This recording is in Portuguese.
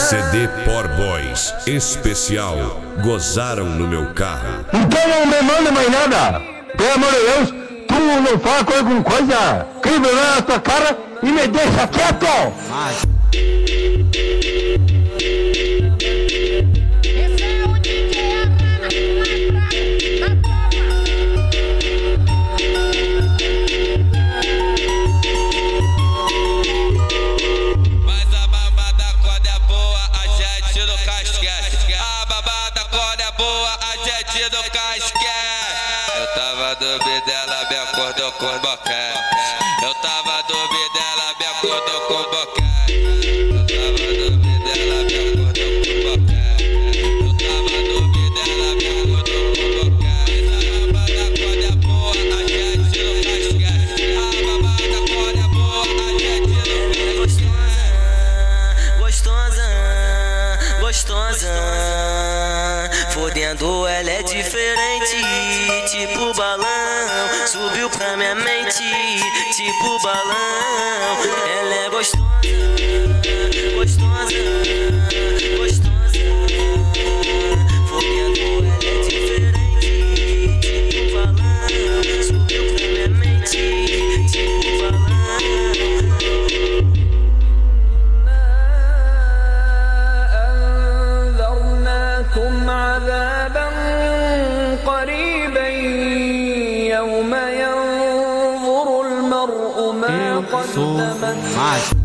CD Por Boys especial Gozaram no Meu Carro. Então não me manda mais nada. Pelo amor de Deus, tu não fala coisa com coisa. Cria vergonha na tua cara e me deixa quieto. Do casquete. Eu tava duvidando, ela me acordou com boquete. Eu tava duvidando, ela me acordou com boquete. Eu tava duvidando, ela me acordou com boquete. Eu tava duvidando, ela me acordou com boquete. A babada quando é boa, a gente no casquete. A babada quando é boa, a gente no casquete. Gostosa, gostosa. Fodendo, ela é diferente, tipo balão. Subiu pra minha mente, tipo balão. Ela é gostosa, gostosa, gostosa. Fodendo, ela é diferente, tipo balão. Subiu pra minha mente, tipo balão. عذابا قريبا يوم ينظر المرء ما قدمت